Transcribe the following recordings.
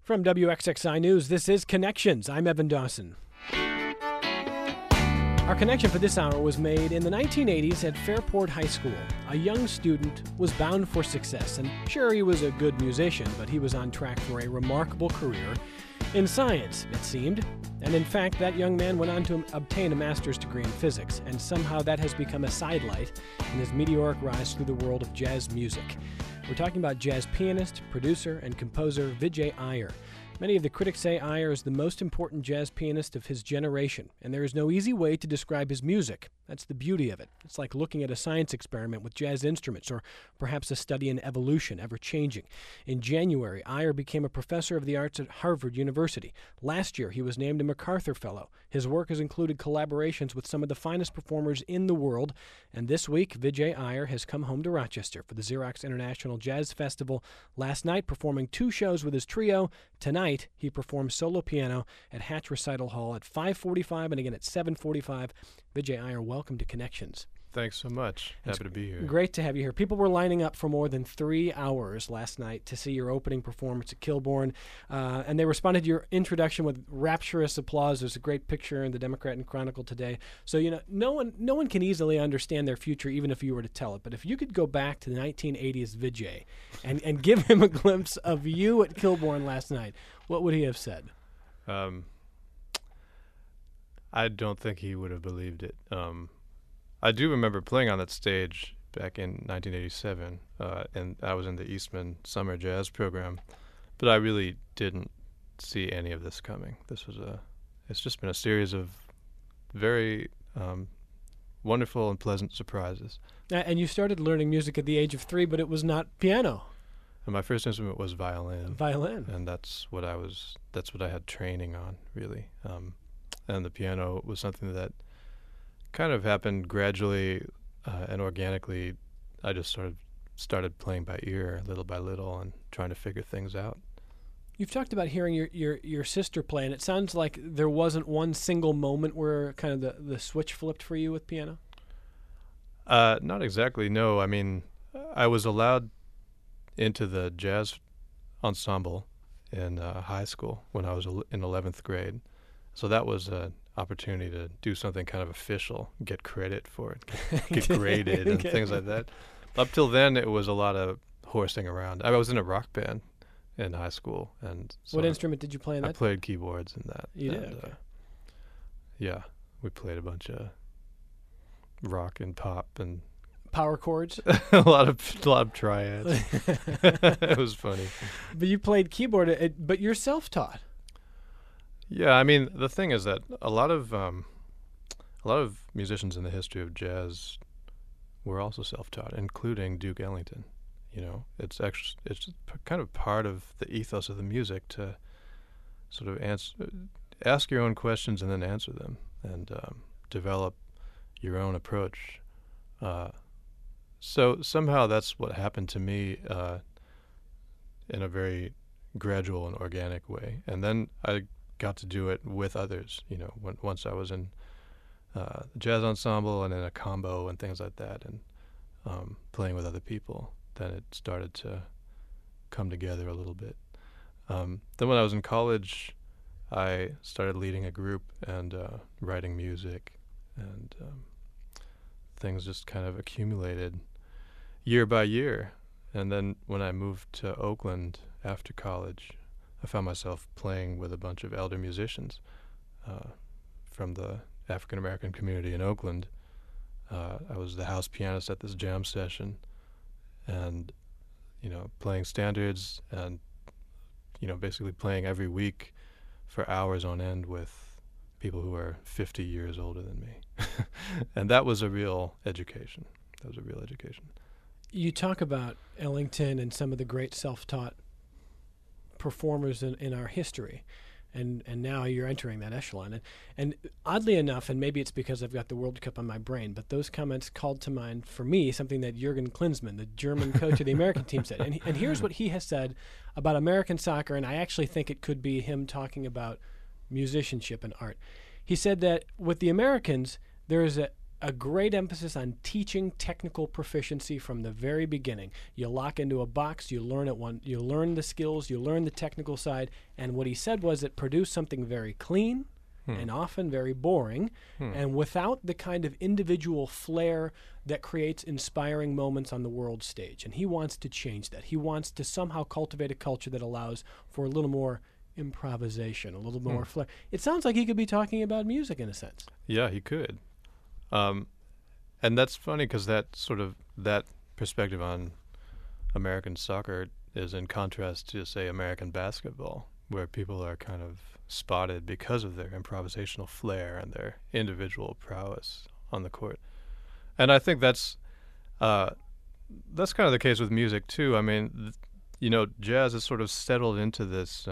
From WXXI News, this is Connections. I'm Evan Dawson. Our connection for this hour was made in the 1980s at Fairport High School. A young student was bound for success, and sure, he was a good musician, but he was on track for a remarkable career in science, it seemed. And in fact, that young man went on to obtain a master's degree in physics, and somehow that has become a sidelight in his meteoric rise through the world of jazz music. We're talking about jazz pianist, producer, and composer Vijay Iyer. Many of the critics say Iyer is the most important jazz pianist of his generation, and there is no easy way to describe his music. That's the beauty of it. It's like looking at a science experiment with jazz instruments, or perhaps a study in evolution, ever-changing. In January, Iyer became a professor of the arts at Harvard University. Last year, he was named a MacArthur Fellow. His work has included collaborations with some of the finest performers in the world, and this week, Vijay Iyer has come home to Rochester for the Xerox International Jazz Festival. Last night, performing 2 shows with his trio. Tonight, he performs solo piano at Hatch Recital Hall at 5:45 and again at 7:45. Vijay Iyer, welcome to Connections. Thanks so much. Happy to be here. Great to have you here. People were lining up for more than 3 hours last night to see your opening performance at Kilbourne, and they responded to your introduction with rapturous applause. There's a great picture in the Democrat and Chronicle today. So, no one can easily understand their future, even if you were to tell it. But if you could go back to the 1980s Vijay and give him a glimpse of you at Kilbourne last night, what would he have said? I don't think he would have believed it. I do remember playing on that stage back in 1987, and I was in the Eastman Summer Jazz Program, but I really didn't see any of this coming. It's just been a series of very wonderful and pleasant surprises. And you started learning music at the age of 3, but it was not piano. And my first instrument was violin. Violin. And that's what I had training on, really. And the piano was something that kind of happened gradually and organically. I just sort of started playing by ear, little by little, and trying to figure things out. You've talked about hearing your sister play, and it sounds like there wasn't one single moment where kind of the switch flipped for you with piano? Not exactly, no. I mean, I was allowed into the jazz ensemble in high school when I was in 11th grade. So that was an opportunity to do something kind of official, get credit for it, get graded and things like that. Up till then, it was a lot of horsing around. I was in a rock band in high school. And so what instrument did you play in that? I played keyboards in that. You did? Okay. Yeah, we played a bunch of rock and pop and power chords. a lot of triads. It was funny. But you played keyboard, but you're self-taught. Yeah, I mean, the thing is that a lot of musicians in the history of jazz were also self-taught, including Duke Ellington. It's kind of part of the ethos of the music to sort of ask your own questions and then answer them, and develop your own approach. So somehow that's what happened to me in a very gradual and organic way, and then I got to do it with others. Once I was in the jazz ensemble and in a combo and things like that, and playing with other people, then it started to come together a little bit. Then when I was in college, I started leading a group and writing music, and things just kind of accumulated year by year. And then when I moved to Oakland after college, I found myself playing with a bunch of elder musicians from the African American community in Oakland. I was the house pianist at this jam session, and playing standards, and basically playing every week for hours on end with people who are 50 years older than me. And that was a real education. You talk about Ellington and some of the great self-taught performers in our history, and now you're entering that echelon. And oddly enough, and maybe it's because I've got the World Cup on my brain, but those comments called to mind for me something that Jürgen Klinsmann, the German coach of the American team, said. And here's what he has said about American soccer, and I actually think it could be him talking about musicianship and art. He said that with the Americans, there is a a great emphasis on teaching technical proficiency from the very beginning. You lock into a box, you learn you learn the skills, you learn the technical side, and what he said was it produced something very clean and often very boring, and without the kind of individual flair that creates inspiring moments on the world stage. And he wants to change that. He wants to somehow cultivate a culture that allows for a little more improvisation, a little more flair. It sounds like he could be talking about music in a sense. Yeah, he could. And that's funny because that perspective on American soccer is in contrast to, say, American basketball, where people are kind of spotted because of their improvisational flair and their individual prowess on the court. And I think that's kind of the case with music too. I mean, jazz has sort of settled into this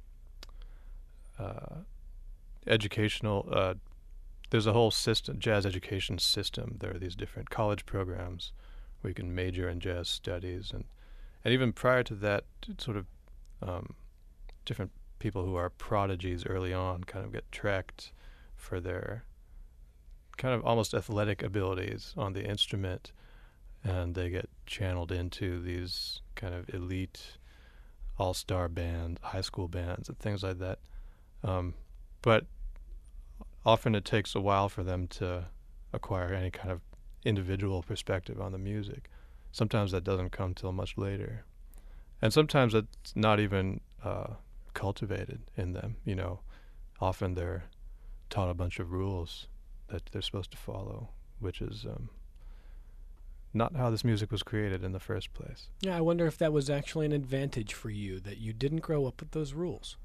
educational. There's a whole system, jazz education system. There are these different college programs where you can major in jazz studies, and even prior to that, sort of different people who are prodigies early on kind of get tracked for their kind of almost athletic abilities on the instrument, and they get channeled into these kind of elite all-star band, high school bands, and things like that. But often it takes a while for them to acquire any kind of individual perspective on the music. Sometimes that doesn't come till much later. And sometimes it's not even cultivated in them. Often they're taught a bunch of rules that they're supposed to follow, which is not how this music was created in the first place. Yeah, I wonder if that was actually an advantage for you, that you didn't grow up with those rules.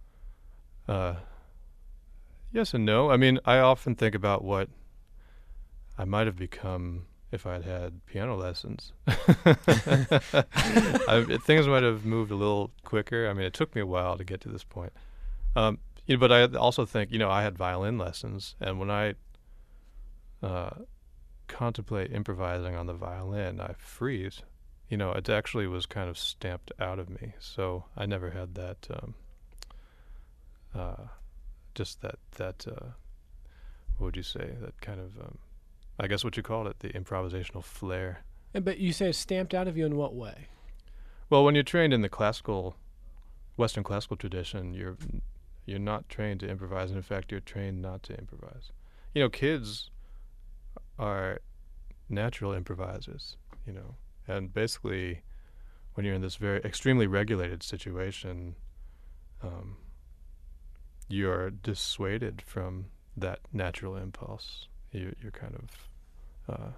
Yes and no. I mean, I often think about what I might have become if I had had piano lessons. Things might have moved a little quicker. I mean, it took me a while to get to this point. But I also think, I had violin lessons, and when I contemplate improvising on the violin, I freeze. It actually was kind of stamped out of me. So I never had that, what would you say, that kind of, I guess what you called it, the improvisational flair. But you say it's stamped out of you in what way? Well, when you're trained in the Western classical tradition, you're not trained to improvise. And in fact, you're trained not to improvise. Kids are natural improvisers, and basically when you're in this very extremely regulated situation, you're dissuaded from that natural impulse. You're kind of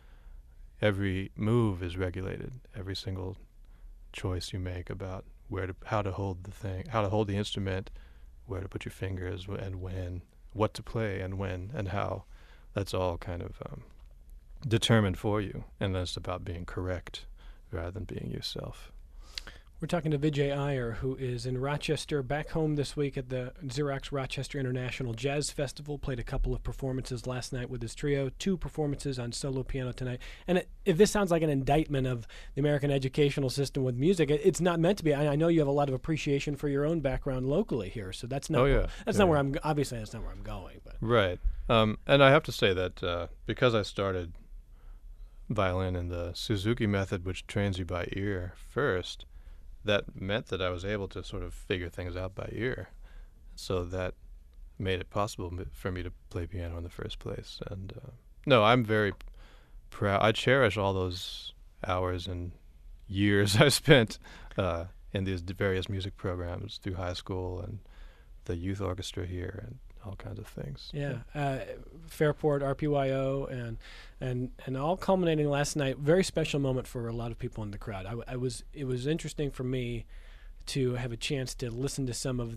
every move is regulated. Every single choice you make about how to hold the instrument, where to put your fingers, and when, what to play, and when, and how. That's all kind of determined for you, and then it's about being correct rather than being yourself. We're talking to Vijay Iyer, who is in Rochester, back home this week at the Xerox Rochester International Jazz Festival. Played a couple of performances last night with his trio, 2 performances on solo piano tonight. And if this sounds like an indictment of the American educational system with music, it's not meant to be. I know you have a lot of appreciation for your own background locally here, so that's not. Not where I'm. Obviously, that's not where I'm going. But. Right, and I have to say that because I started violin in the Suzuki method, which trains you by ear first, that meant that I was able to sort of figure things out by ear. So that made it possible for me to play piano in the first place. And no, I'm very proud. I cherish all those hours and years I spent in these various music programs through high school and the youth orchestra here and all kinds of things. Yeah, Fairport, RPYO, and all culminating last night. Very special moment for a lot of people in the crowd. It was interesting for me to have a chance to listen to some of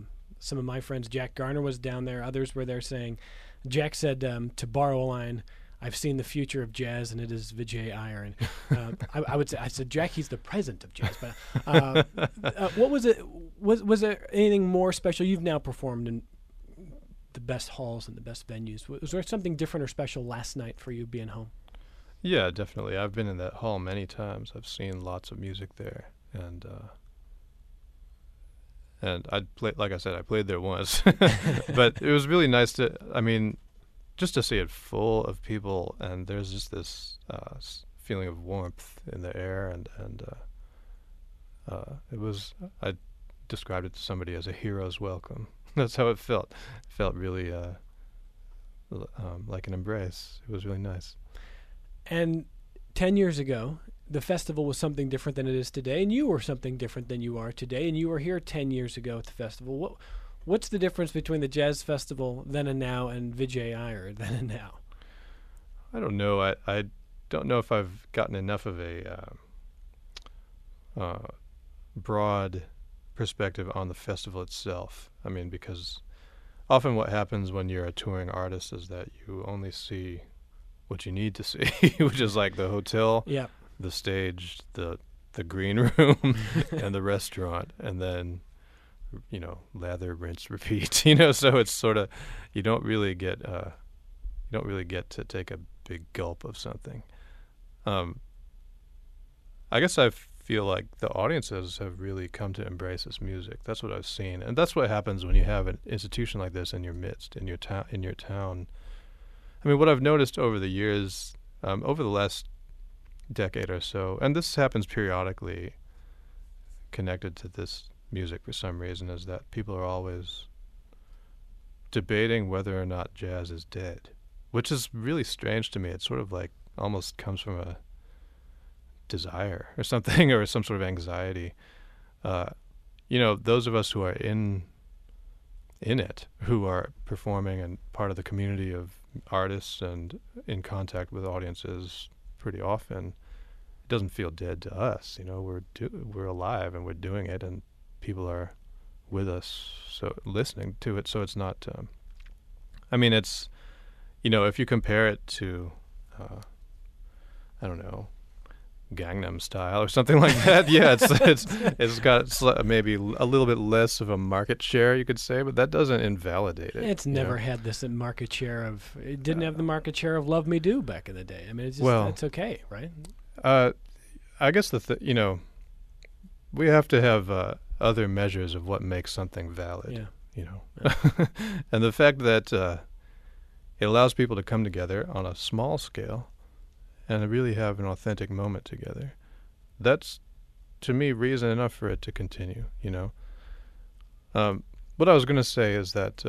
my friends. Jack Garner was down there. Others were there saying, Jack said, to borrow a line, "I've seen the future of jazz, and it is Vijay Iyer." And I said, Jack, he's the present of jazz. But what was it? Was there anything more special? You've now performed in the best halls and the best venues. Was there something different or special last night for you being home? Yeah, definitely. I've been in that hall many times. I've seen lots of music there, and I played. Like I said, I played there once, but it was really nice to just to see it full of people, and there's just this feeling of warmth in the air, and it was, I described it to somebody as a hero's welcome. That's how it felt. It felt really like an embrace. It was really nice. And 10 years ago, the festival was something different than it is today, and you were something different than you are today, and you were here 10 years ago at the festival. What's the difference between the Jazz Festival then and now and Vijay Iyer then and now? I don't know. I don't know if I've gotten enough of a broad perspective on the festival itself. I mean, because often what happens when you're a touring artist is that you only see what you need to see, which is like the hotel, the stage, the green room, and the restaurant, and then, lather, rinse, repeat. So it's sort of, you don't really get to take a big gulp of something. I guess I feel like the audiences have really come to embrace this music. That's what I've seen, and that's what happens when you have an institution like this in your midst, in your town. I mean, what I've noticed over the years, over the last decade or so, and this happens periodically connected to this music for some reason, is that people are always debating whether or not jazz is dead, which is really strange to me. It sort of like almost comes from a desire or something, or some sort of anxiety. Those of us who are in it, who are performing and part of the community of artists and in contact with audiences pretty often, it doesn't feel dead to us. We're alive and we're doing it, and people are with us, so listening to it. So it's not. It's, if you compare it to, I don't know, Gangnam Style or something like that. Yeah, it's got maybe a little bit less of a market share, you could say, but that doesn't invalidate it. It's never had this market share of. It didn't have the market share of "Love Me Do" back in the day. I mean, it's just, it's okay, right? I guess we have to have other measures of what makes something valid. Yeah. And the fact that it allows people to come together on a small scale and really have an authentic moment together, that's, to me, reason enough for it to continue. What I was going to say is that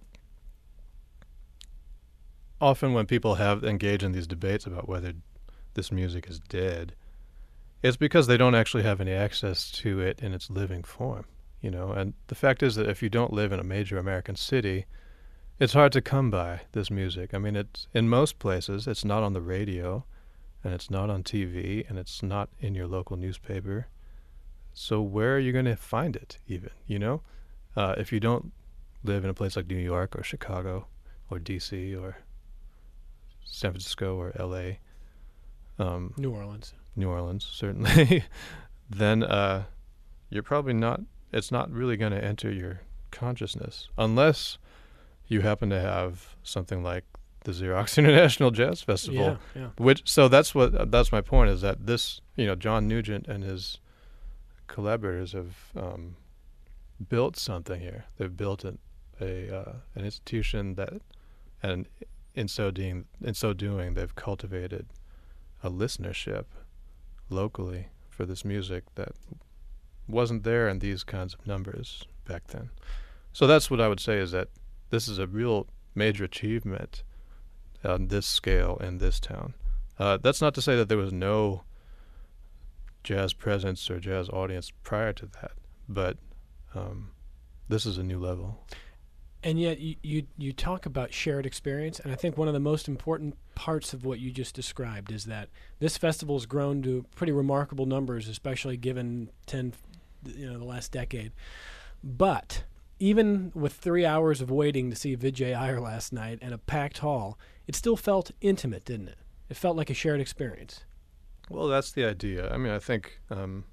often when people engage in these debates about whether this music is dead, it's because they don't actually have any access to it in its living form. And the fact is that if you don't live in a major American city, it's hard to come by this music. I mean, it's in most places, it's not on the radio, and it's not on TV, and it's not in your local newspaper. So where are you going to find it, even, if you don't live in a place like New York or Chicago or D.C. or San Francisco or L.A. New Orleans, certainly, then you're probably not, it's not really going to enter your consciousness unless you happen to have something like the Xerox International Jazz Festival. Yeah. So that's my point, is that this, John Nugent and his collaborators have built something here. They've built an institution that, and in so doing, they've cultivated a listenership locally for this music that wasn't there in these kinds of numbers back then. So that's what I would say, is that this is a real major achievement on this scale in this town. That's not to say that there was no jazz presence or jazz audience prior to that, but this is a new level. And yet you talk about shared experience, and I think one of the most important parts of what you just described is that this festival has grown to pretty remarkable numbers, especially given the last decade. But even with 3 hours of waiting to see Vijay Iyer last night and a packed hall, it still felt intimate, didn't it? It felt like a shared experience. Well, that's the idea. I mean, I think,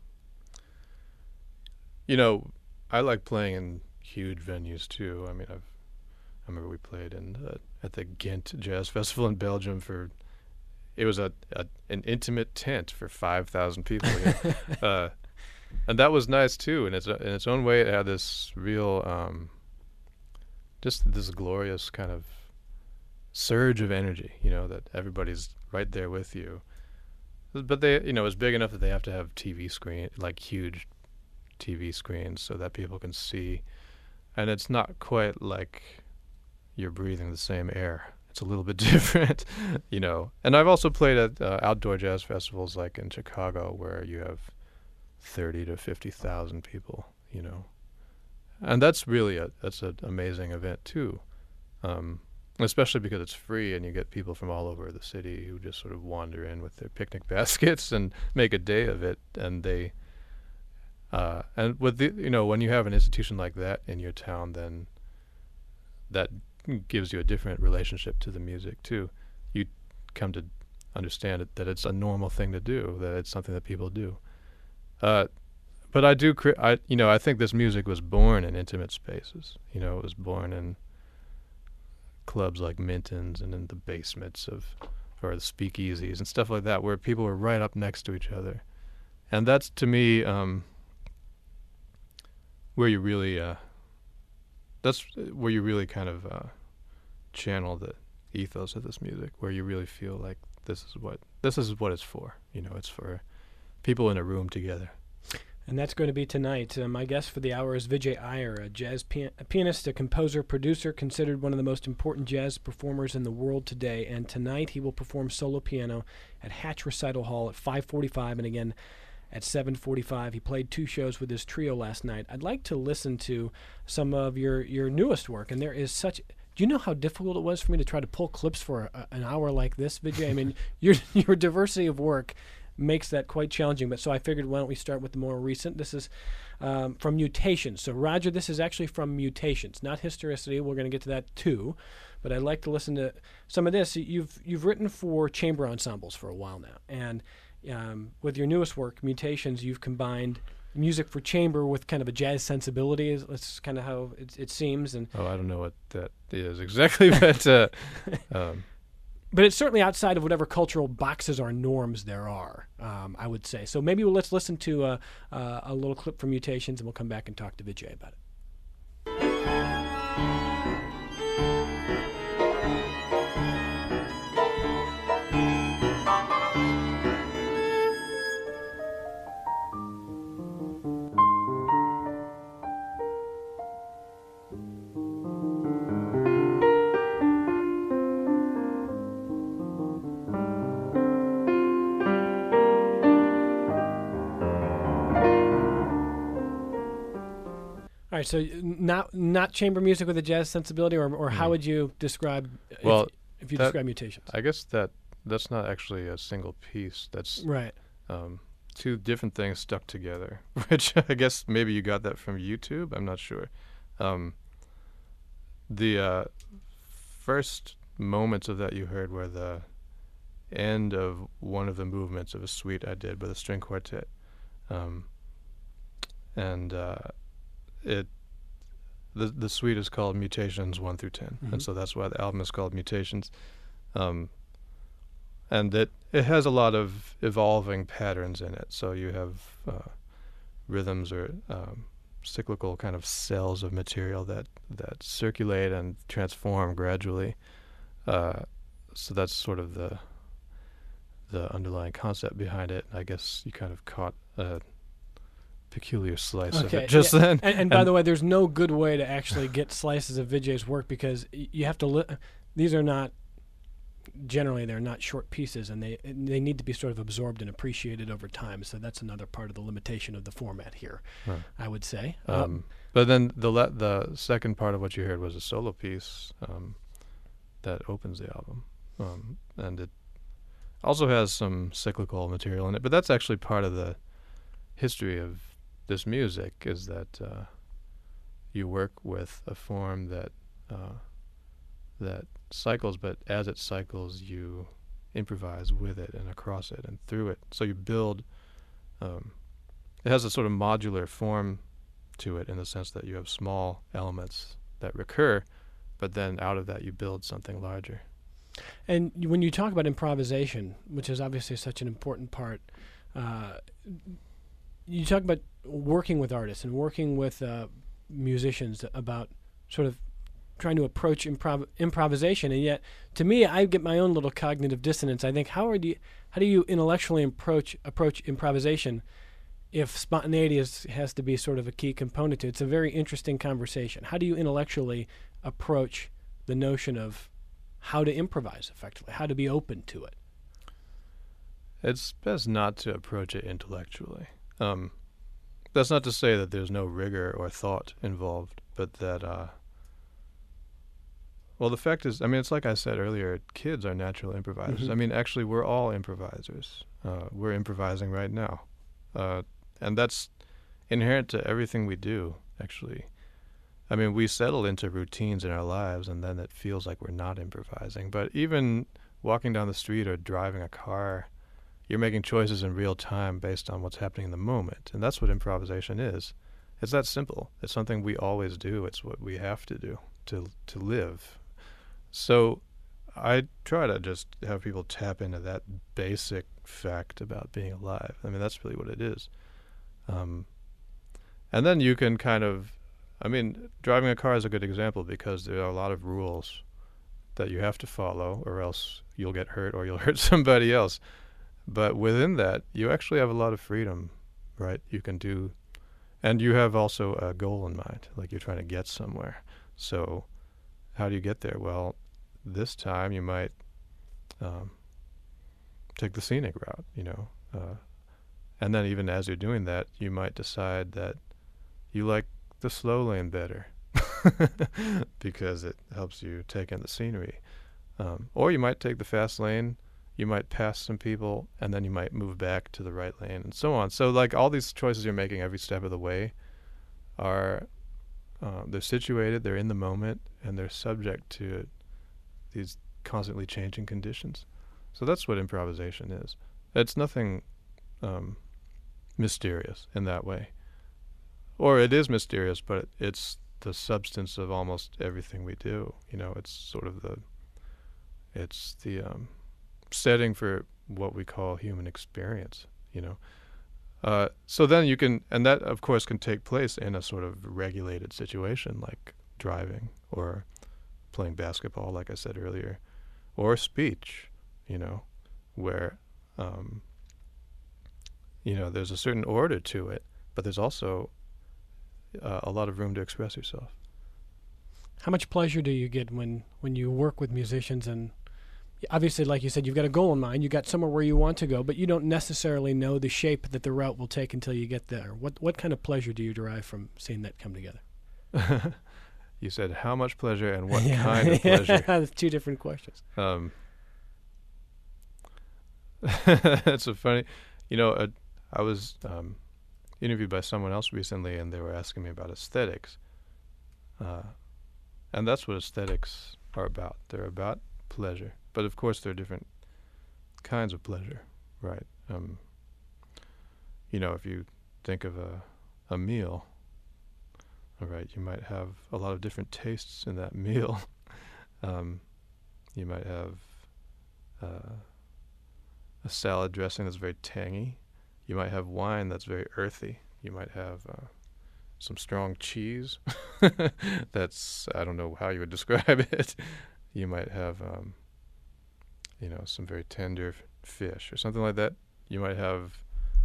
I like playing in huge venues too. I mean, I remember we played at the Ghent Jazz Festival in Belgium it was an intimate tent for 5,000 people. And that was nice too. And in its own way, it had this real, just this glorious kind of surge of energy, that everybody's right there with you. But they, it's big enough that they have to have TV screen, like huge TV screens, so that people can see. And it's not quite like you're breathing the same air. It's a little bit different, And I've also played at outdoor jazz festivals like in Chicago, where you have 30 to 50,000 people, And that's really that's an amazing event too. Especially because it's free and you get people from all over the city who just sort of wander in with their picnic baskets and make a day of it. And they, and with when you have an institution like that in your town, then that gives you a different relationship to the music too. You come to understand that it's a normal thing to do, that it's something that people do. But I do, I think this music was born in intimate spaces. It was born in clubs like Minton's and in the basements or the speakeasies and stuff like that, where people were right up next to each other. And that's, to me, where you really, kind of channel the ethos of this music, where you really feel like this is what it's for. It's for people in a room together. And that's going to be tonight. My guest for the hour is Vijay Iyer, a jazz pianist, a composer, producer, considered one of the most important jazz performers in the world today. And tonight he will perform solo piano at Hatch Recital Hall at 5:45 and again at 7:45. He played 2 shows with his trio last night. I'd like to listen to some of your newest work. And there is such... Do you know how difficult it was for me to try to pull clips for an hour like this, Vijay? I mean, your diversity of work makes that quite challenging. But so I figured, why don't we start with the more recent? This is from Mutations. So Roger, this is actually from Mutations, not Historicity. We're going to get to that too. But I'd like to listen to some of this. You've written for chamber ensembles for a while now, and with your newest work, Mutations, you've combined music for chamber with kind of a jazz sensibility. That's kind of how it seems. And I don't know what that is exactly, but. But it's certainly outside of whatever cultural boxes or norms there are, I would say. So maybe let's listen to a little clip from Mutations, and we'll come back and talk to Vijay about it. All right, so not chamber music with a jazz sensibility, or how would you describe if you describe Mutations? I guess that's not actually a single piece. That's right. 2 different things stuck together, which I guess maybe you got that from YouTube. I'm not sure. The first moments of that you heard were the end of one of the movements of a suite I did with a string quartet, the suite is called Mutations 1 through 10, and so that's why the album is called Mutations. And it has a lot of evolving patterns in it. So you have rhythms or cyclical kind of cells of material that circulate and transform gradually. So that's sort of the underlying concept behind it. I guess you kind of caught a peculiar slice of it just then. And by the way, there's no good way to actually get slices of Vijay's work, because you have to these are not, generally they're not short pieces, and they need to be sort of absorbed and appreciated over time. So that's another part of the limitation of the format here, I would say. But then the second part of what you heard was a solo piece that opens the album, and it also has some cyclical material in it. But that's actually part of the history of this music, is that you work with a form that cycles, but as it cycles, you improvise with it and across it and through it. So you build. It has a sort of modular form to it, in the sense that you have small elements that recur, but then out of that you build something larger. And when you talk about improvisation, which is obviously such an important part, you talk about working with artists and working with musicians about sort of trying to approach improvisation, and yet to me, I get my own little cognitive dissonance. I think how do you intellectually approach improvisation if spontaneity has to be sort of a key component to it? It's a very interesting conversation. How do you intellectually approach the notion of how to improvise effectively, how to be open to it? It's best not to approach it intellectually. That's not to say that there's no rigor or thought involved, but that, well, the fact is, I mean, it's like I said earlier, kids are natural improvisers. Mm-hmm. I mean, actually, we're all improvisers. We're improvising right now. And that's inherent to everything we do, actually. I mean, we settle into routines in our lives, and then it feels like we're not improvising. But even walking down the street or driving a car, you're making choices in real time based on what's happening in the moment. And that's what improvisation is. It's that simple. It's something we always do. It's what we have to do to live. So I try to just have people tap into that basic fact about being alive. I mean, that's really what it is. And then you can kind of, I mean, driving a car is a good example because there are a lot of rules that you have to follow, or else you'll get hurt or you'll hurt somebody else. But within that, you actually have a lot of freedom, right? You can do, and you have also a goal in mind, like you're trying to get somewhere. So how do you get there? Well, this time you might take the scenic route, and then even as you're doing that, you might decide that you like the slow lane better because it helps you take in the scenery. Or you might take the fast lane, you might pass some people, and then you might move back to the right lane, and so on. So like all these choices you're making every step of the way are, they're situated, they're in the moment, and they're subject to these constantly changing conditions. So that's what improvisation is. It's nothing mysterious in that way. Or it is mysterious, but it's the substance of almost everything we do. It's sort of the setting for what we call human experience, So then you can, and that of course can take place in a sort of regulated situation like driving or playing basketball, like I said earlier, or speech, where, there's a certain order to it, but there's also a lot of room to express yourself. How much pleasure do you get when you work with musicians? And obviously, like you said, you've got a goal in mind. You've got somewhere where you want to go, but you don't necessarily know the shape that the route will take until you get there. What kind of pleasure do you derive from seeing that come together? You said how much pleasure and what kind of pleasure? That's two different questions. That's a funny, I was interviewed by someone else recently, and they were asking me about aesthetics. And that's what aesthetics are about. They're about pleasure. But of course, there are different kinds of pleasure, right? If you think of a meal, all right, you might have a lot of different tastes in that meal. You might have a salad dressing that's very tangy. You might have wine that's very earthy. You might have some strong cheese that's, I don't know how you would describe it. You might have, some very tender fish or something like that. You might have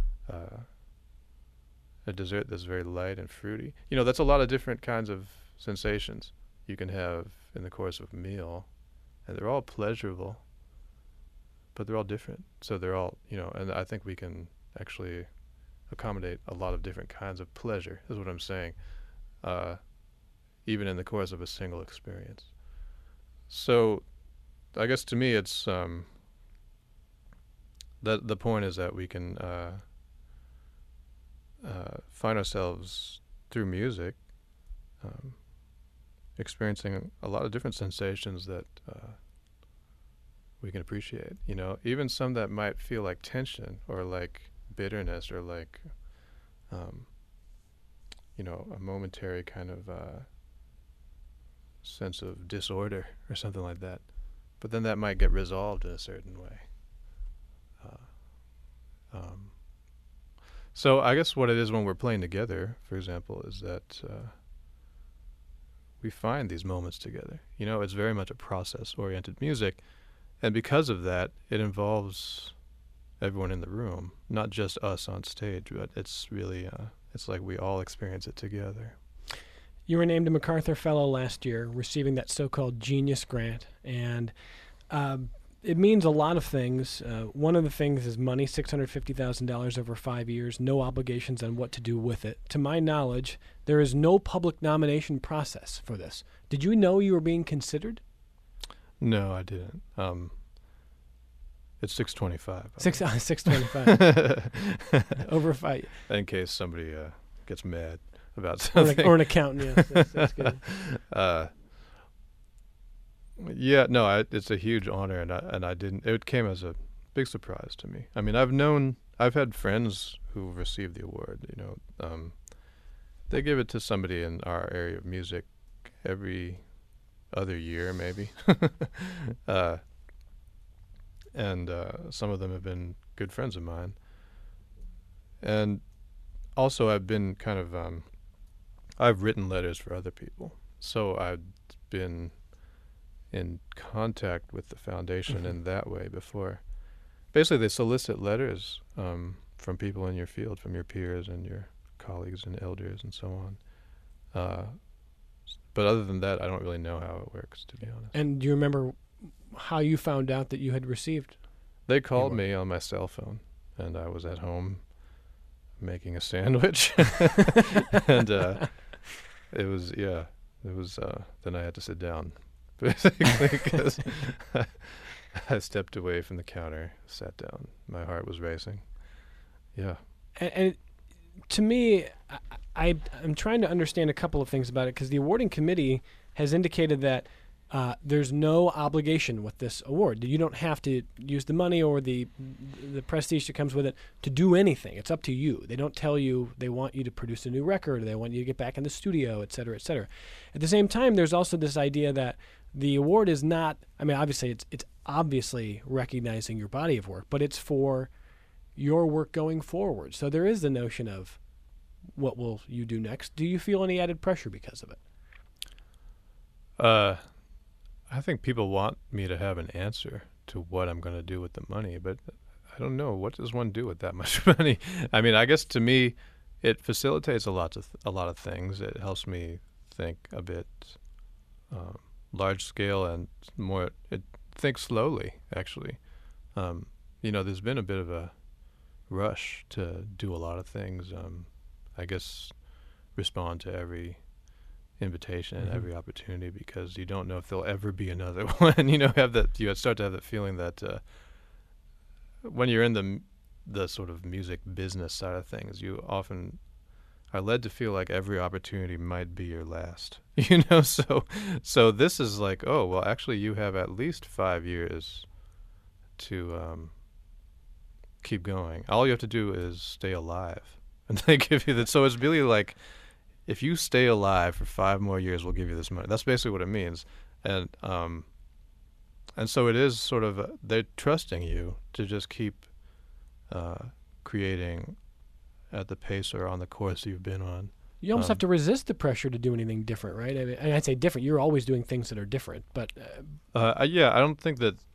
a dessert that's very light and fruity. That's a lot of different kinds of sensations you can have in the course of a meal, and they're all pleasurable, but they're all different. So they're all, and I think we can actually accommodate a lot of different kinds of pleasure, is what I'm saying, even in the course of a single experience. So I guess to me it's that the point is that we can find ourselves through music experiencing a lot of different sensations that we can appreciate, even some that might feel like tension or like bitterness or like a momentary kind of sense of disorder or something like that, but then that might get resolved in a certain way. So I guess what it is when we're playing together, for example, is that we find these moments together. You know, it's very much a process-oriented music, and because of that, it involves everyone in the room, not just us on stage, but it's really, it's like we all experience it together. You were named a MacArthur Fellow last year, receiving that so-called Genius Grant, and it means a lot of things. One of the things is money, $650,000 over 5 years, no obligations on what to do with it. To my knowledge, there is no public nomination process for this. Did you know you were being considered? No, I didn't. It's $625. $625 over 5. In case somebody gets mad about something, or an accountant. Yes, that's good. Yeah, no, it's a huge honor, and I didn't. It came as a big surprise to me. I mean, I've had friends who received the award. You know, they give it to somebody in our area of music every other year, maybe, and some of them have been good friends of mine. And also, I've been kind of, I've written letters for other people, so I've been in contact with the foundation in that way before. Basically, they solicit letters from people in your field, from your peers and your colleagues and elders and so on. But other than that, I don't really know how it works, to be honest. And do you remember how you found out that you had received? They called me on my cell phone, and I was at home making a sandwich. And it was, then I had to sit down, basically, because I stepped away from the counter, sat down. My heart was racing. Yeah. And to me, I'm trying to understand a couple of things about it, because the awarding committee has indicated that there's no obligation with this award. You don't have to use the money or the prestige that comes with it to do anything. It's up to you. They don't tell you they want you to produce a new record, or they want you to get back in the studio, et cetera, et cetera. At the same time, there's also this idea that the award is not, I mean, obviously it's obviously recognizing your body of work, but it's for your work going forward. So there is the notion of what will you do next. Do you feel any added pressure because of it? I think people want me to have an answer to what I'm going to do with the money, but I don't know. What does one do with that much money? I mean, I guess to me, it facilitates a lot of things. It helps me think a bit large scale and more. Think slowly, actually. You know, there's been a bit of a rush to do a lot of things. I guess respond to every invitation and every opportunity, because you don't know if there'll ever be another one. You know, you start to have that feeling that when you're in the sort of music business side of things, you often are led to feel like every opportunity might be your last. You know, so this is like, oh well, actually you have at least 5 years to keep going. All you have to do is stay alive, and they give you that. So it's really like, if you stay alive for 5 more years, we'll give you this money. That's basically what it means. And so it is sort of, they're trusting you to just keep creating at the pace or on the course you've been on. You almost have to resist the pressure to do anything different, right? I mean, I'd say different. You're always doing things that are different, but... yeah, I don't think that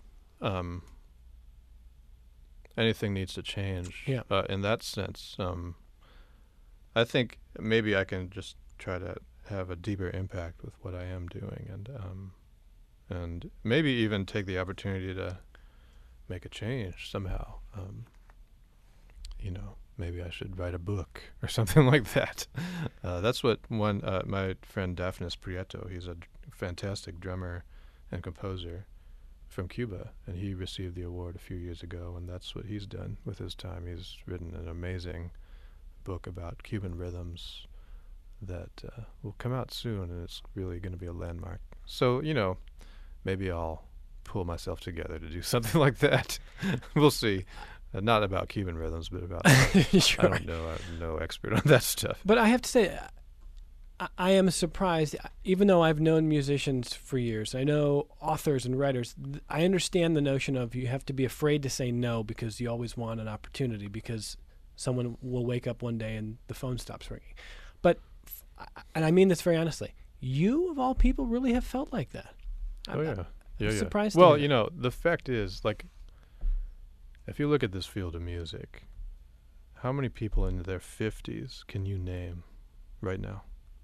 anything needs to change in that sense. I think maybe I can just try to have a deeper impact with what I am doing, and maybe even take the opportunity to make a change somehow. You know, maybe I should write a book or something like that. That's what my friend Daphnis Prieto, he's a fantastic drummer and composer from Cuba, and he received the award a few years ago, and that's what he's done with his time. He's written an amazing book about Cuban rhythms that will come out soon, and it's really going to be a landmark. So, you know, maybe I'll pull myself together to do something like that. We'll see. Not about Cuban rhythms, but about sure. I don't know. I'm no expert on that stuff. But I have to say, I am surprised, even though I've known musicians for years, I know authors and writers, I understand the notion of you have to be afraid to say no because you always want an opportunity, because someone will wake up one day and the phone stops ringing. But, and I mean this very honestly, you, of all people, really have felt like that. Oh, yeah. I'm surprised to Well, hear that. the fact is, like, if you look at this field of music, how many people in their 50s can you name right now?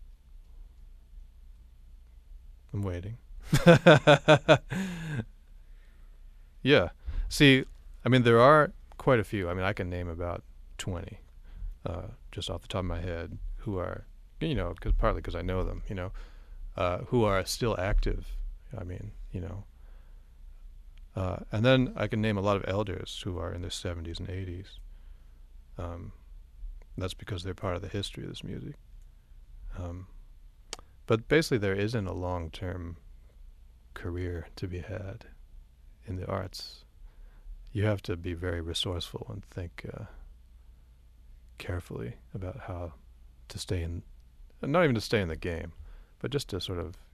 I'm waiting. Yeah. See, I mean, there are quite a few. I mean, I can name about 20, just off the top of my head, who are, partly because I know them, who are still active. I mean, and then I can name a lot of elders who are in their 70s and 80s. That's because they're part of the history of this music. But basically, there isn't a long-term career to be had in the arts. You have to be very resourceful and think carefully about how to stay in, not even to stay in the game, but just to sort of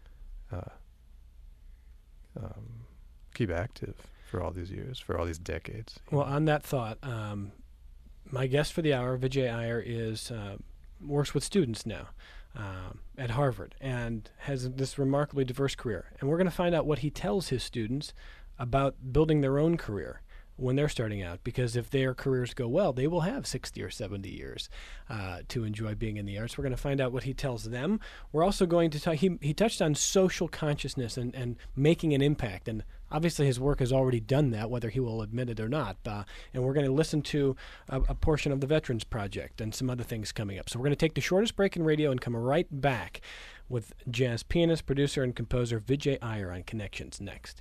keep active for all these years, for all these decades. Well, on that thought, my guest for the hour, Vijay Iyer, works with students now at Harvard and has this remarkably diverse career. And we're going to find out what he tells his students about building their own career when they're starting out, because if their careers go well, they will have 60 or 70 years to enjoy being in the arts. We're going to find out what he tells them. We're also going to talk, he touched on social consciousness and making an impact, and obviously his work has already done that, whether he will admit it or not. And we're going to listen to a portion of the Veterans Project and some other things coming up. So we're going to take the shortest break in radio and come right back with jazz pianist, producer, and composer Vijay Iyer on Connections next.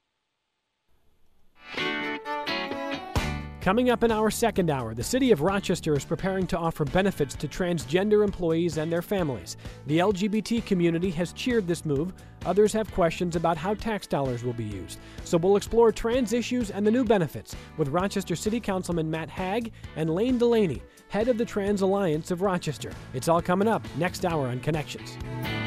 Coming up in our second hour, the city of Rochester is preparing to offer benefits to transgender employees and their families. The LGBT community has cheered this move. Others have questions about how tax dollars will be used. So we'll explore trans issues and the new benefits with Rochester City Councilman Matt Haag and Lane Delaney, head of the Trans Alliance of Rochester. It's all coming up next hour on Connections.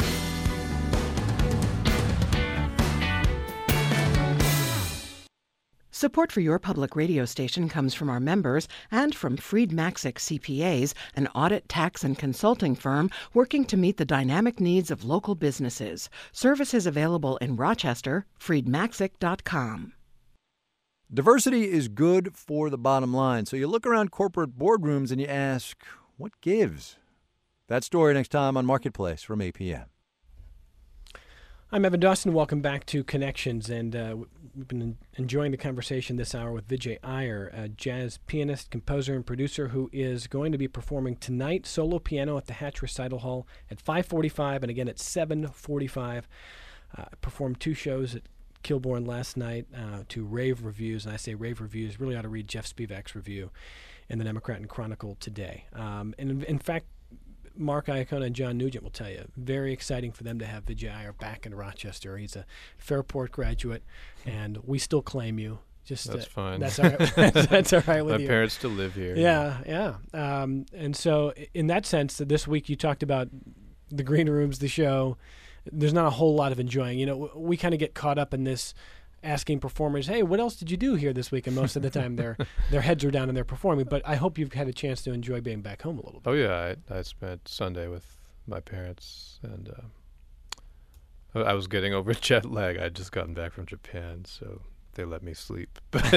Support for your public radio station comes from our members and from Freed Maxick CPAs, an audit, tax, and consulting firm working to meet the dynamic needs of local businesses. Services available in Rochester, freedmaxick.com. Diversity is good for the bottom line. So you look around corporate boardrooms and you ask, what gives? That story next time on Marketplace from 8 p.m. I'm Evan Dawson. Welcome back to Connections, and we've been enjoying the conversation this hour with Vijay Iyer, a jazz pianist, composer, and producer who is going to be performing tonight solo piano at the Hatch Recital Hall at 5:45 and again at 7:45. Performed 2 shows at Kilbourne last night to rave reviews, and I say rave reviews, really ought to read Jeff Spivak's review in the Democrat and Chronicle today. And in fact, Mark Iacona and John Nugent will tell you, very exciting for them to have Vijay Iyer back in Rochester. He's a Fairport graduate, and we still claim you. That's fine. That's all right. That's all right with you. My parents still live here. Yeah. And so in that sense, this week you talked about the green rooms, the show. There's not a whole lot of enjoying. We kind of get caught up in this asking performers, hey, what else did you do here this week? And most of the time their heads are down and they're performing. But I hope you've had a chance to enjoy being back home a little bit. Oh, yeah. I spent Sunday with my parents, and I was getting over jet lag. I'd just gotten back from Japan, so they let me sleep. But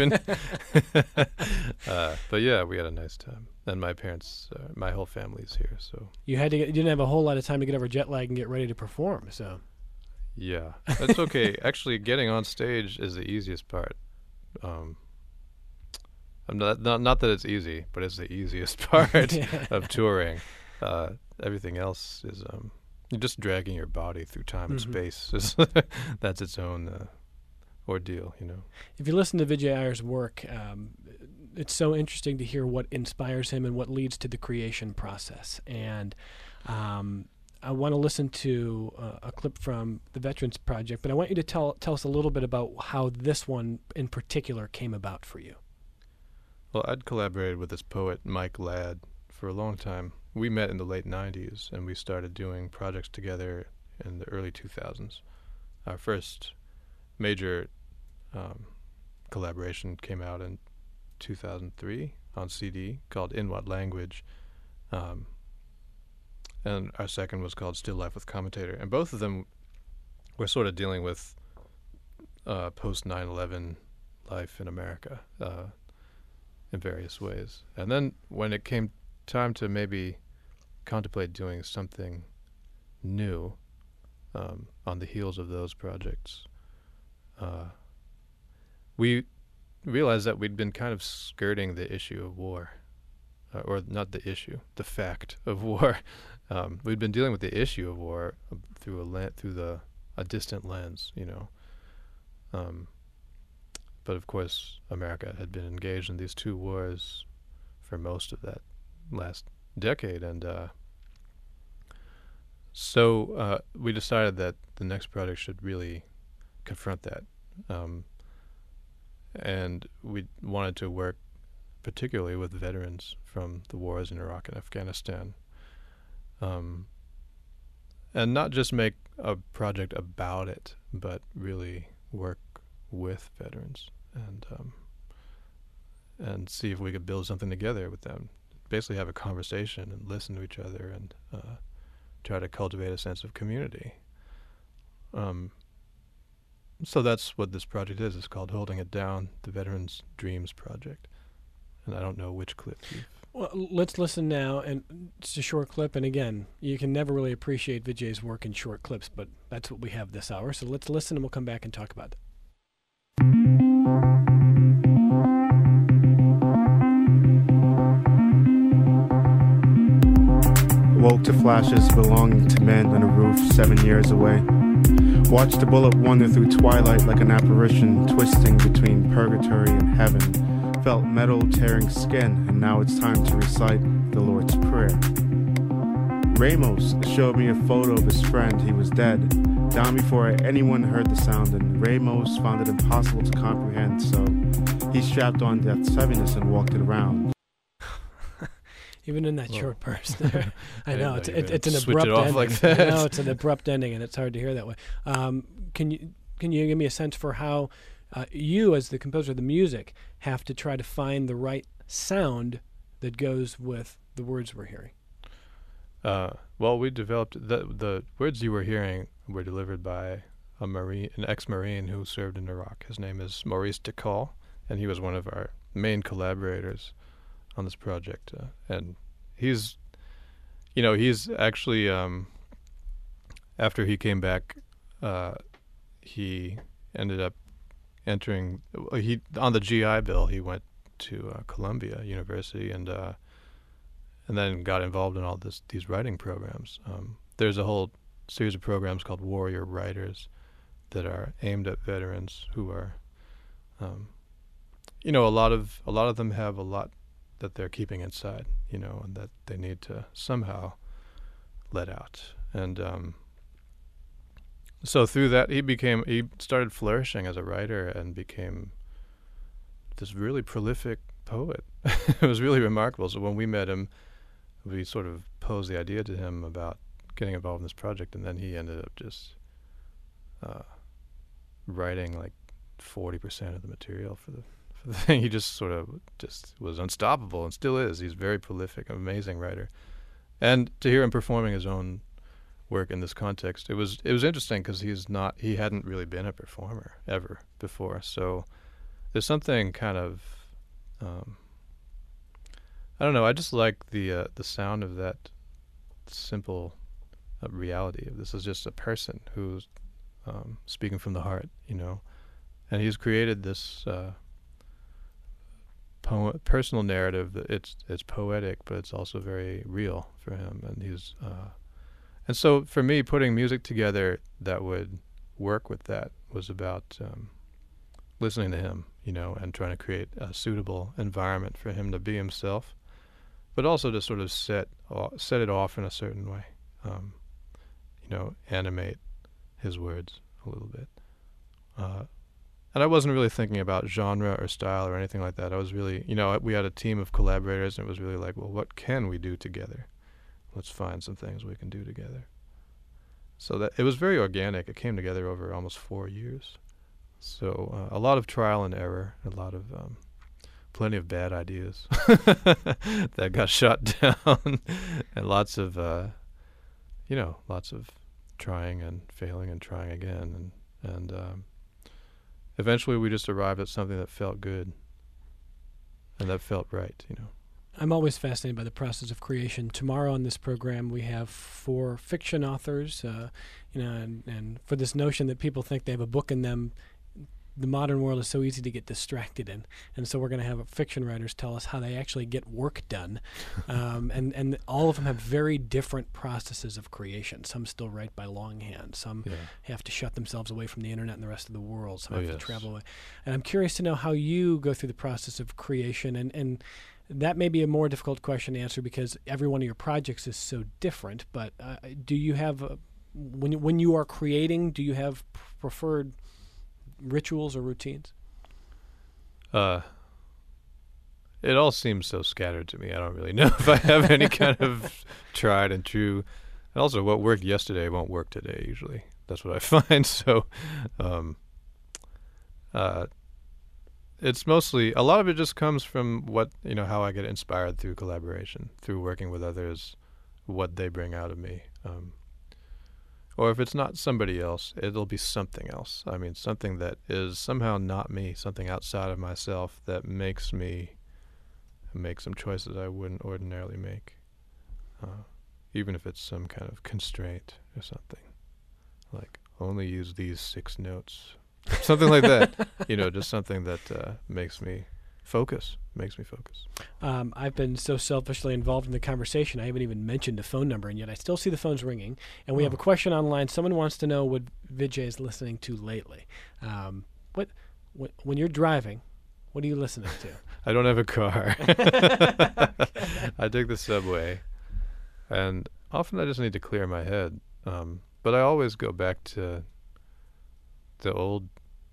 yeah, we had a nice time. And my parents, my whole family's here. So you didn't have a whole lot of time to get over jet lag and get ready to perform, so... Yeah, that's okay. Actually, getting on stage is the easiest part. I'm not that it's easy, but it's the easiest part of touring. Everything else is you're just dragging your body through time and space. That's its own ordeal, If you listen to Vijay Iyer's work, it's so interesting to hear what inspires him and what leads to the creation process. And I want to listen to a clip from the Veterans Project, but I want you to tell us a little bit about how this one in particular came about for you. Well, I'd collaborated with this poet, Mike Ladd, for a long time. We met in the late 90s, and we started doing projects together in the early 2000s. Our first major collaboration came out in 2003 on CD called In What Language. and our second was called Still Life with Commentator. And both of them were sort of dealing with post 9/11 life in America in various ways. And then when it came time to maybe contemplate doing something new on the heels of those projects, we realized that we'd been kind of skirting the issue of war, or not the issue, the fact of war. We'd been dealing with the issue of war through a distant lens, you know. But of course, America had been engaged in these two wars for most of that last decade, and so we decided that the next project should really confront that. And we wanted to work particularly with veterans from the wars in Iraq and Afghanistan. And not just make a project about it, but really work with veterans and see if we could build something together with them. Basically have a conversation and listen to each other and try to cultivate a sense of community. So that's what this project is. It's called Holding It Down, the Veterans Dreams Project. And I don't know which clip you've... Well, let's listen now, and it's a short clip, and again, you can never really appreciate Vijay's work in short clips, but that's what we have this hour, so let's listen and we'll come back and talk about it. Woke to flashes belonging to men on a roof 7 years away. Watched the bullet wander through twilight like an apparition twisting between purgatory and heaven. Felt metal tearing skin, and now it's time to recite the Lord's Prayer. Ramos showed me a photo of his friend. He was dead, down before anyone heard the sound, and Ramos found it impossible to comprehend, so he strapped on death's heaviness and walked it around. Even in that short burst there. I know, it's an switch abrupt it off ending. like that. I know, it's an abrupt ending, and it's hard to hear that way. Can you give me a sense for how you, as the composer of the music, have to try to find the right sound that goes with the words we're hearing? Well, we developed... The words you were hearing were delivered by an ex-Marine who served in Iraq. His name is Maurice Decall, and he was one of our main collaborators on this project, and he's actually after he came back, he ended up entering. On the GI Bill, he went to Columbia University and then got involved in all these writing programs. There's a whole series of programs called Warrior Writers that are aimed at veterans who are, a lot of them have a lot that they're keeping inside, and that they need to somehow let out. And so through that, he started flourishing as a writer and became this really prolific poet. It was really remarkable. So when we met him, we sort of posed the idea to him about getting involved in this project, and then he ended up just writing like 40% of the material for the thing. He just sort of was unstoppable and still is. He's very prolific, amazing writer. And to hear him performing his own work in this context, it was interesting because he hadn't really been a performer ever before. So there's something kind of I don't know. I just like the sound of that simple reality. This is just a person who's speaking from the heart, and he's created this personal narrative that it's poetic, but it's also very real for him. And so for me, putting music together that would work with that was about listening to him, and trying to create a suitable environment for him to be himself, but also to sort of set it off in a certain way, animate his words a little bit. And I wasn't really thinking about genre or style or anything like that. I was really, we had a team of collaborators, and it was really like, well, what can we do together? Let's find some things we can do together. So that it was very organic. It came together over almost 4 years. So a lot of trial and error, a lot of plenty of bad ideas that got shot down, and lots of lots of trying and failing and trying again, and eventually we just arrived at something that felt good and that felt right. I'm always fascinated by the process of creation. Tomorrow on this program, we have 4 fiction authors, and for this notion that people think they have a book in them, the modern world is so easy to get distracted in. And so we're going to have fiction writers tell us how they actually get work done. And all of them have very different processes of creation. Some still write by longhand. Some have to shut themselves away from the internet and the rest of the world. Some have to travel away. And I'm curious to know how you go through the process of creation. And that may be a more difficult question to answer because every one of your projects is so different. But do you have, when you are creating, do you have preferred rituals or routines? It all seems so scattered to me. I don't really know if I have any kind of tried and true. And also, what worked yesterday won't work today, usually. That's what I find. So it's mostly, a lot of it just comes from how I get inspired through collaboration, through working with others, what they bring out of me. Or if it's not somebody else, it'll be something else. I mean, something that is somehow not me, something outside of myself that makes me make some choices I wouldn't ordinarily make. Even if it's some kind of constraint or something. Like, only use these 6 notes. Something like that. Just something that makes me focus. I've been so selfishly involved in the conversation, I haven't even mentioned the phone number, and yet I still see the phones ringing. And we have a question online. Someone wants to know what Vijay is listening to lately. When you're driving, what are you listening to? I don't have a car. I take the subway, and often I just need to clear my head. But I always go back to the old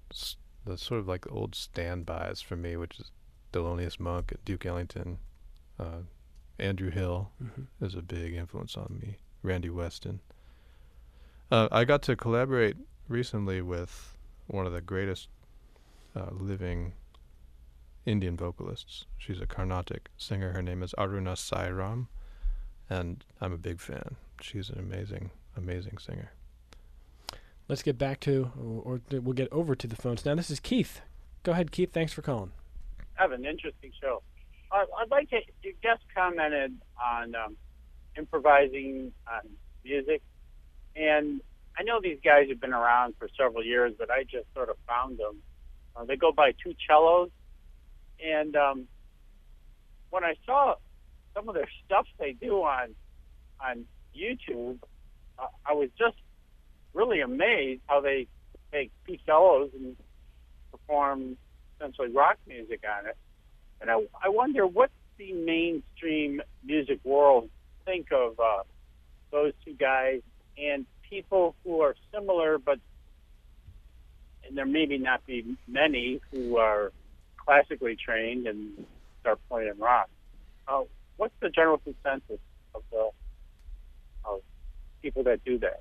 standbys for me, which is Thelonious Monk, Duke Ellington, Andrew Hill is a big influence on me, Randy Weston. I got to collaborate recently with one of the greatest living Indian vocalists. She's a Carnatic singer. Her name is Aruna Sairam, and I'm a big fan. She's an amazing, amazing singer. Let's get back to, or we'll get over to the phones. Now, this is Keith. Go ahead, Keith. Thanks for calling. Have an interesting show. I'd like to, you just commented on improvising on music, and I know these guys have been around for several years, but I just sort of found them. They go by Two Cellos, and when I saw some of their stuff they do on YouTube, I was just really amazed how they take two cellos and perform essentially rock music on it. And I wonder what the mainstream music world think of those two guys and people who are similar, but and there maybe not be many who are classically trained and start playing rock. What's the general consensus of people that do that?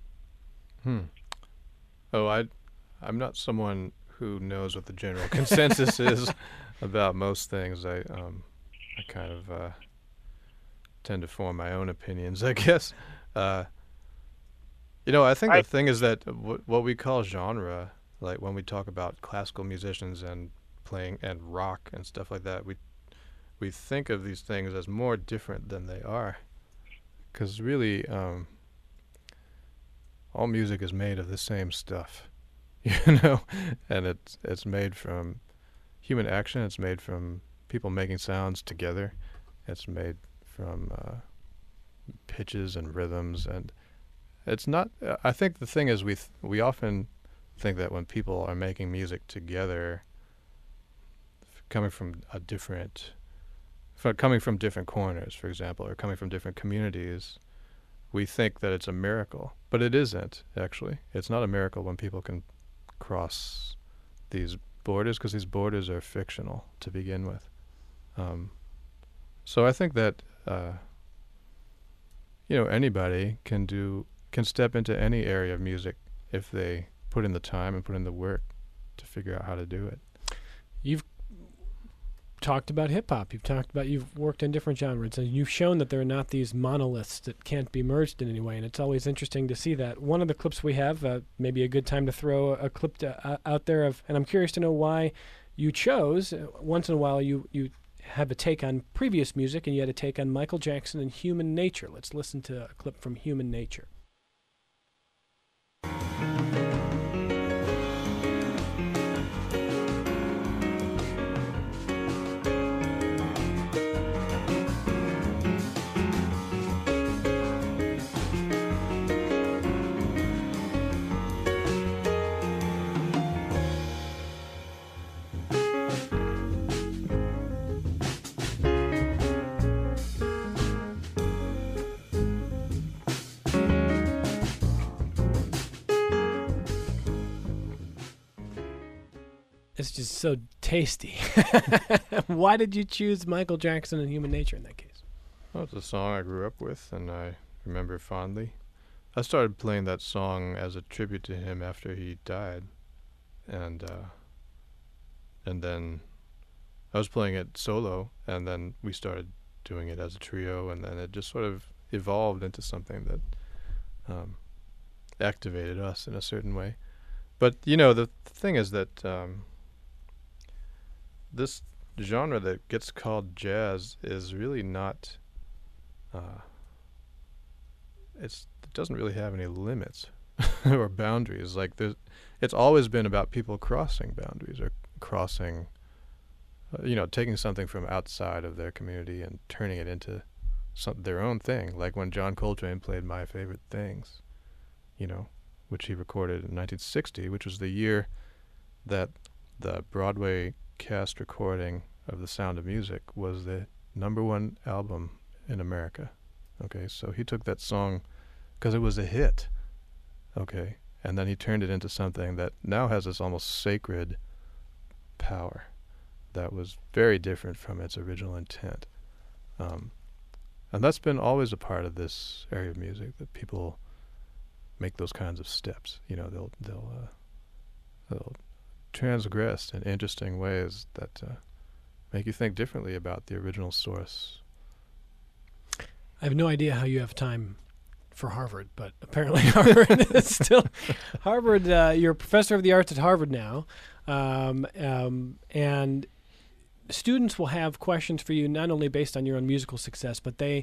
I'm not someone who knows what the general consensus is about most things. I kind of tend to form my own opinions, I guess. I think the thing is that what we call genre, like when we talk about classical musicians and playing and rock and stuff like that, we think of these things as more different than they are, because really all music is made of the same stuff, and it's made from human action. It's made from people making sounds together. It's made from pitches and rhythms, and it's not. I think the thing is we often think that when people are making music together, coming from different corners, for example, or coming from different communities, we think that it's a miracle, but it isn't, actually. It's not a miracle when people can cross these borders, because these borders are fictional to begin with. So I think that anybody can step into any area of music if they put in the time and put in the work to figure out how to do it. talked about hip-hop. You've worked in different genres, and you've shown that there are not these monoliths that can't be merged in any way, and it's always interesting to see that. One of the clips we have, maybe a good time to throw a clip out there of, and I'm curious to know why you chose, once in a while you have a take on previous music, and you had a take on Michael Jackson and Human Nature. Let's listen to a clip from Human Nature. It's just so tasty. Why did you choose Michael Jackson and Human Nature in that case? Well, it's a song I grew up with, and I remember fondly. I started playing that song as a tribute to him after he died, and then I was playing it solo, and then we started doing it as a trio, and then it just sort of evolved into something that activated us in a certain way. But, the thing is that this genre that gets called jazz is really not, it doesn't really have any limits or boundaries. Like, it's always been about people crossing boundaries or crossing, taking something from outside of their community and turning it into their own thing. Like when John Coltrane played My Favorite Things, which he recorded in 1960, which was the year that the Broadway cast recording of The Sound of Music was the #1 album in America. Okay, so he took that song because it was a hit. Okay, and then he turned it into something that now has this almost sacred power that was very different from its original intent. And that's been always a part of this area of music, that people make those kinds of steps. They'll transgress in interesting ways that make you think differently about the original source. I have no idea how you have time for Harvard, but apparently Harvard is still Harvard. You're a professor of the arts at Harvard now, and students will have questions for you not only based on your own musical success, but they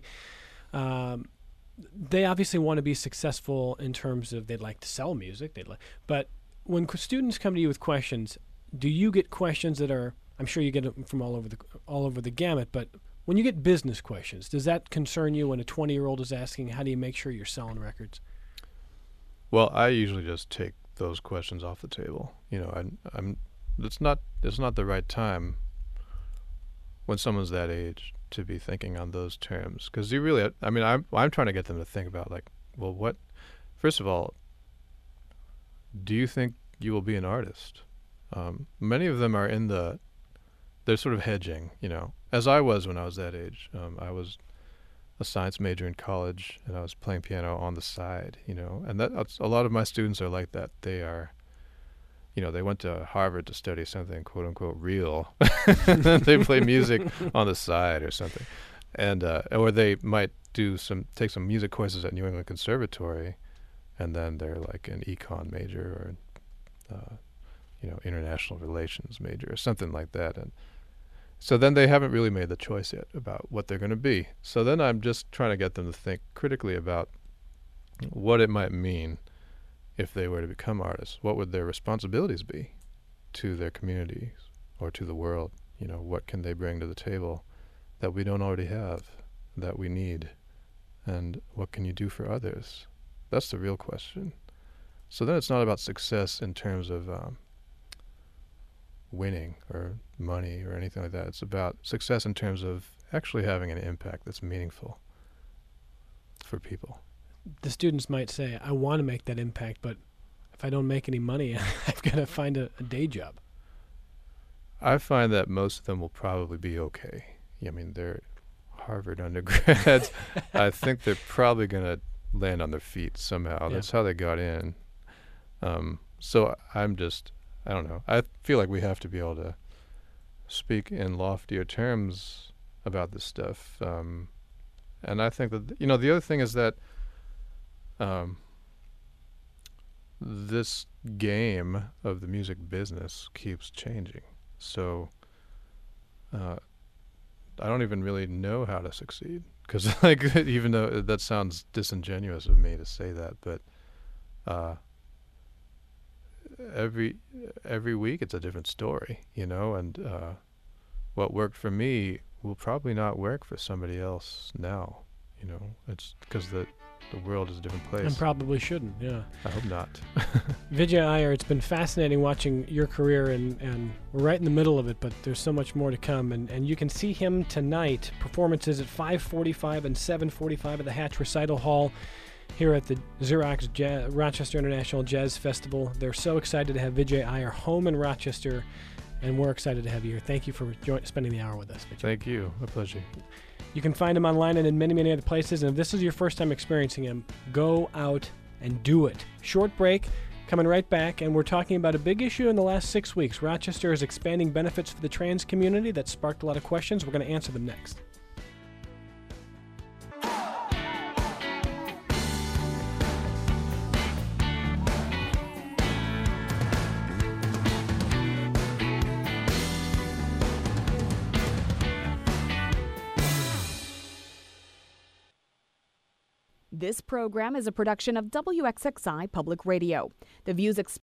obviously want to be successful in terms of they'd like to sell music. But when students come to you with questions, do you get questions that are? I'm sure you get them from all over the gamut, but when you get business questions, does that concern you when a 20-year-old is asking, how do you make sure you're selling records? Well, I usually just take those questions off the table. It's not the right time when someone's that age to be thinking on those terms, because I'm trying to get them to think about, like, well, first of all, do you think you will be an artist? Many of them are they're sort of hedging, as I was when I was that age. I was a science major in college, and I was playing piano on the side, and that's a lot of my students are like that. They are, they went to Harvard to study something quote unquote real. They play music on the side or something, and or they might take some music courses at New England Conservatory, and then they're like an econ major or international relations major or something like that. And so then they haven't really made the choice yet about what they're going to be. So then I'm just trying to get them to think critically about what it might mean if they were to become artists. What would their responsibilities be to their communities or to the world? What can they bring to the table that we don't already have, that we need? And what can you do for others? That's the real question. So then it's not about success in terms of winning or money or anything like that. It's about success in terms of actually having an impact that's meaningful for people. The students might say, I want to make that impact, but if I don't make any money, I've got to find a day job. I find that most of them will probably be okay. They're Harvard undergrads. I think they're probably going to land on their feet somehow. Yeah. That's how they got in. So I don't know. I feel like we have to be able to speak in loftier terms about this stuff. And I think that, the other thing is that this game of the music business keeps changing. So I don't even really know how to succeed. Because, even though that sounds disingenuous of me to say that, but every week it's a different story, and what worked for me will probably not work for somebody else now. It's because the world is a different place. And probably shouldn't, yeah. I hope not. Vijay Iyer, it's been fascinating watching your career, and we're right in the middle of it, but there's so much more to come. And you can see him tonight, performances at 5:45 and 7:45 at the Hatch Recital Hall here at the Xerox Rochester International Jazz Festival. They're so excited to have Vijay Iyer home in Rochester, and we're excited to have you here. Thank you for spending the hour with us, Vijay. Thank you. A pleasure. You can find him online and in many, many other places. And if this is your first time experiencing him, go out and do it. Short break, coming right back, and we're talking about a big issue in the last 6 weeks. Rochester is expanding benefits for the trans community. That sparked a lot of questions. We're going to answer them next. This program is a production of WXXI Public Radio. The views expressed